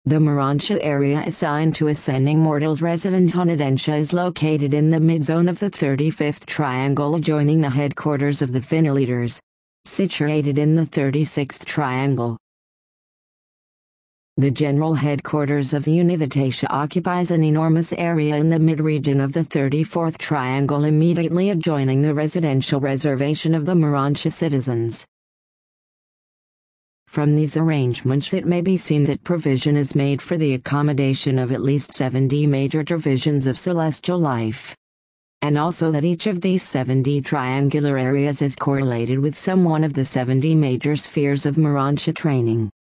The Morontia area assigned to ascending mortals resident on Adentia is located in the mid-zone of the 35th triangle adjoining the headquarters of the Finna leaders. Situated in the 36th triangle. The general headquarters of the Univitation occupies an enormous area in the mid-region of the 34th triangle immediately adjoining the residential reservation of the Morontia citizens. From these arrangements it may be seen that provision is made for the accommodation of at least 70 major divisions of celestial life. And also that each of these 70 triangular areas is correlated with some one of the 70 major spheres of Morontia training.